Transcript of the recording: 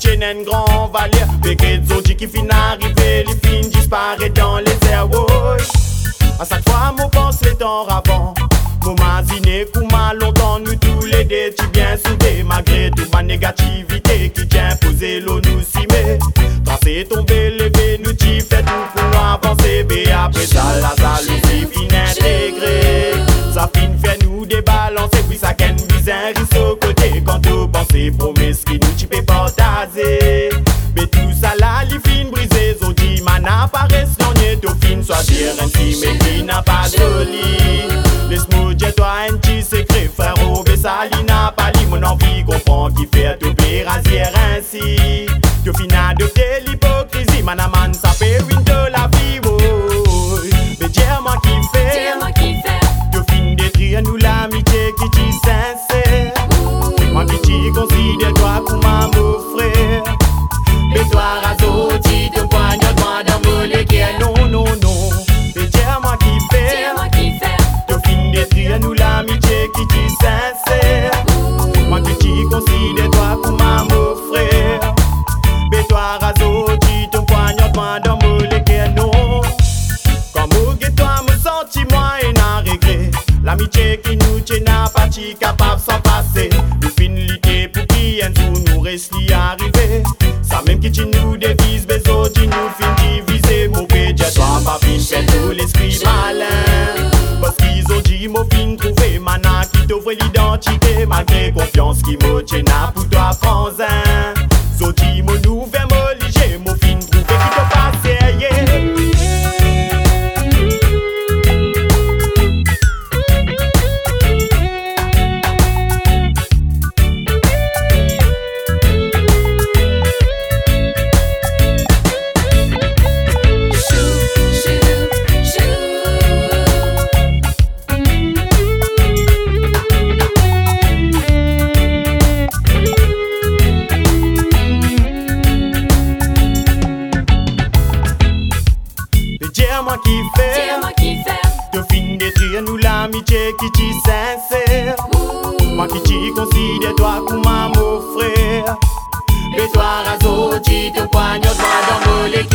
tiennent grand valeur. Péquet Zodi qui fin arriver, les fins disparaît dans les airs. À chaque fois, mon pense les temps avant. Mon mazine, Kouma, longtemps, nous tous les deux, tu bien soudés. Malgré toute ma négativité qui tient poser l'eau, nous s'y met. Tracer, tomber, lever, nous t'y fait tout pour avancer. Mais après ça, la jalousie fin intégrée. Ça fin fait nous débalancer, puis ça ken bizarre au côté. Quand tu pensais promesse qui nous t'y peut partager. Mais tout ça là, les fins brisées, Zodi, mana paraît non yé, tout fin soit dire ainsi, mais qui n'a pas joli. Laisse-moi dire toi un petit secret, frère, au Bessali n'a pas li, mon envie comprend qui fait tout pire ainsi. Tu finis adopter l'hypocrisie, manaman ça fait win de la vie, boy. Mais dis-moi qui fait, tu finis détruire nous l'amitié qui t'y sincère. Moi qui t'y considère toi comme un beau frère. Mais toi Zodi, te poignarde moi dans mon légué, non. Mais dis-moi qui fait, tu finis détruire nous l'amitié qui t'y sincère. Moi qui t'y considère toi comme un beau frère. Mais toi Zodi, te poignarde moi dans mon légué, non. Comme au toi me senti moi et n'a regret. L'amitié qui nous tient n'a pas ti capable sans passer. Nous fin lutter pour qui un jour nous reste y arriver. Ça même qui nous dévise, beso dit nous fin diviser. Mon pédia toi pas fin fait tout l'esprit malin. Parce qu'ils ont dit mon fin trouvé mana qui t'ouvre l'identité. Malgré confiance qui me tient pour toi franzin. Zodi mon nouvel moligé, mon fin trouvé qui te passe Dis-moi qui fait, tu finis détruire nous l'amitié qui t'y sincère. Moi qui t'y considère toi comme un beau frère. Mais toi Zodi, te poignarde moi dans mon légué.